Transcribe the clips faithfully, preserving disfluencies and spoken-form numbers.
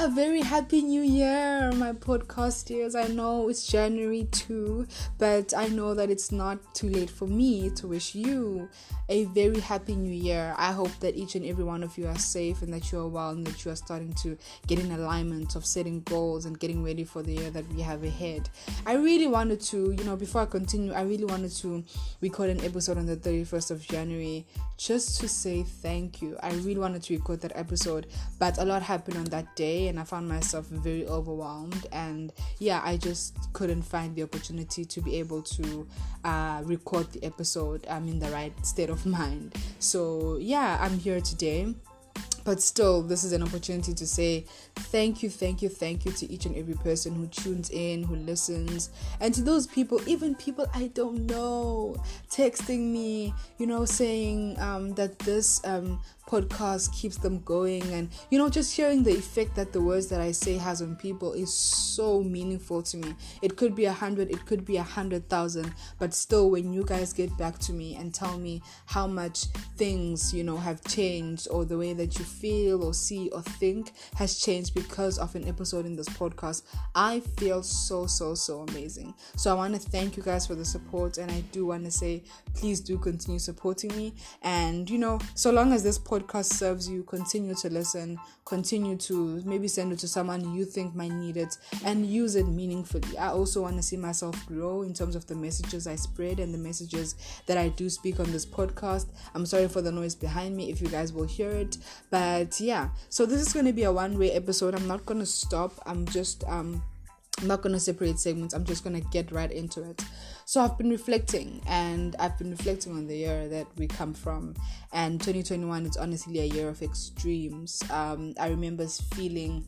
A very happy new year, my podcasters. I know it's January second, but I know that it's not too late for me to wish you a very happy new year. I hope that each and every one of you are safe and that you are well and that you are starting to get in alignment of setting goals and getting ready for the year that we have ahead. I really wanted to, you know, before I continue, I really wanted to record an episode on the thirty-first of January just to say thank you. I really wanted to record that episode, but a lot happened on that day and I found myself very overwhelmed, and yeah, I just couldn't find the opportunity to be able to uh, record the episode. I'm in the right state of mind. So yeah, I'm here today. But still, this is an opportunity to say thank you, thank you, thank you to each and every person who tunes in, who listens, and to those people, even people I don't know, texting me, you know, saying um, that this um, podcast keeps them going, and, you know, just hearing the effect that the words that I say has on people is so meaningful to me. It could be a hundred, it could be a hundred thousand, but still, when you guys get back to me and tell me how much things, you know, have changed, or the way that you feel or see or think has changed because of an episode in this podcast, I feel so so so amazing. So I want to thank you guys for the support, and I do want to say please do continue supporting me, and you know, so long as this podcast serves you, continue to listen, continue to maybe send it to someone you think might need it, and use it meaningfully. I also want to see myself grow in terms of the messages I spread and the messages that I do speak on this podcast. I'm sorry for the noise behind me if you guys will hear it, but yeah, so this is going to be a one-way episode. I'm not going to stop. I'm just um I'm not going to separate segments. I'm just going to get right into it. So I've been reflecting, and I've been reflecting on the year that we come from, and twenty twenty-one is honestly a year of extremes. Um, I remember feeling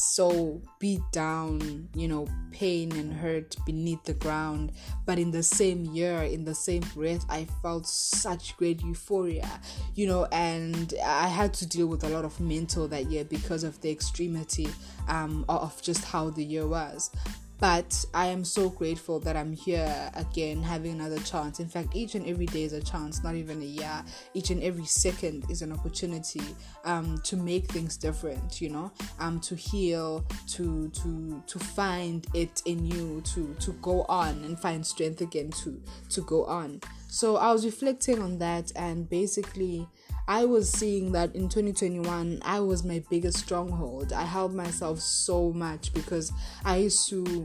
so beat down, you know, pain and hurt beneath the ground, but in the same year, in the same breath, I felt such great euphoria, you know, and I had to deal with a lot of mental that year because of the extremity um, of just how the year was. But I am so grateful that I'm here again, having another chance. In fact, each and every day is a chance, not even a year. Each and every second is an opportunity um, to make things different, you know, um, to heal, to to to find it in you, to to go on and find strength again to to go on. So I was reflecting on that, and basically I was seeing that in twenty twenty-one, I was my biggest stronghold. I held myself so much because I used to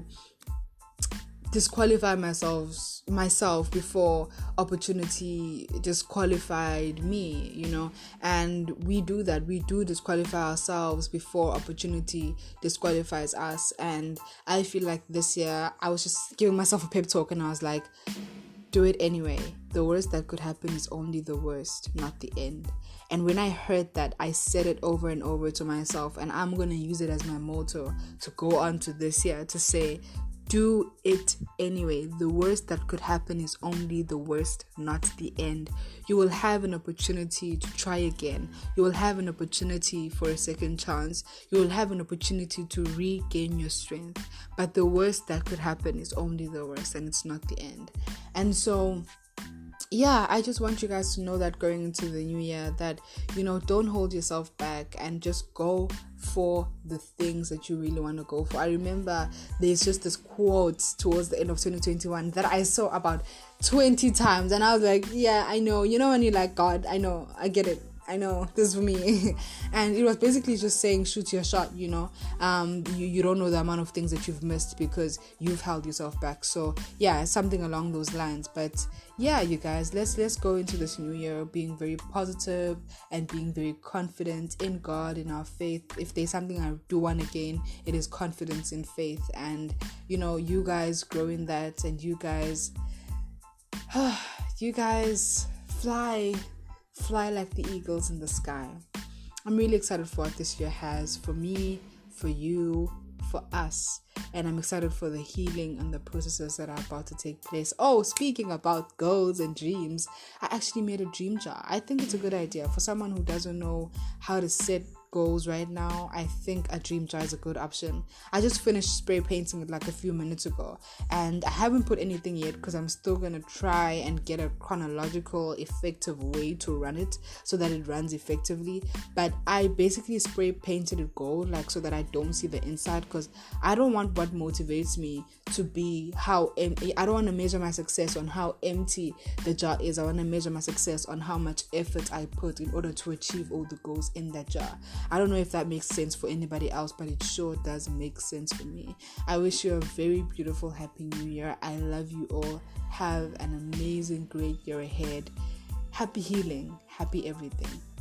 disqualify myself myself before opportunity disqualified me, you know, and we do that. We do disqualify ourselves before opportunity disqualifies us. And I feel like this year I was just giving myself a pep talk, and I was like, do it anyway. The worst that could happen is only the worst, not the end. And when I heard that, I said it over and over to myself, and I'm going to use it as my motto to go on to this year, to say, do it anyway. The worst that could happen is only the worst, not the end. You will have an opportunity to try again. You will have an opportunity for a second chance. You will have an opportunity to regain your strength. But the worst that could happen is only the worst, and it's not the end. And so, yeah, I just want you guys to know that going into the new year, that, you know, don't hold yourself back and just go for the things that you really want to go for. I remember there's just this quote towards the end of twenty twenty-one that I saw about twenty times, and I was like, yeah, I know. You know when you're like, God, I know, I get it. I know, this is for me. And it was basically just saying, shoot your shot, you know. Um, you, you don't know the amount of things that you've missed because you've held yourself back. So yeah, something along those lines. But yeah, you guys, let's let's go into this new year being very positive and being very confident in God, in our faith. If there's something I do want to gain, it is confidence in faith. And, you know, you guys grow in that, and you guys, you guys fly. Fly like the eagles in the sky. I'm really excited for what this year has for me, for you, for us. And I'm excited for the healing and the processes that are about to take place. Oh, speaking about goals and dreams, I actually made a dream jar. I think it's a good idea for someone who doesn't know how to set goals right now, I think a dream jar is a good option. I just finished spray painting it like a few minutes ago, and I haven't put anything yet because I'm still gonna try and get a chronological, effective way to run it so that it runs effectively. But I basically spray painted it gold, like so that I don't see the inside, because I don't want what motivates me to be how em- I don't want to measure my success on how empty the jar is. I want to measure my success on how much effort I put in order to achieve all the goals in that jar. I don't know if that makes sense for anybody else, but it sure does make sense for me. I wish you a very beautiful, happy new year. I love you all. Have an amazing, great year ahead. Happy healing. Happy everything.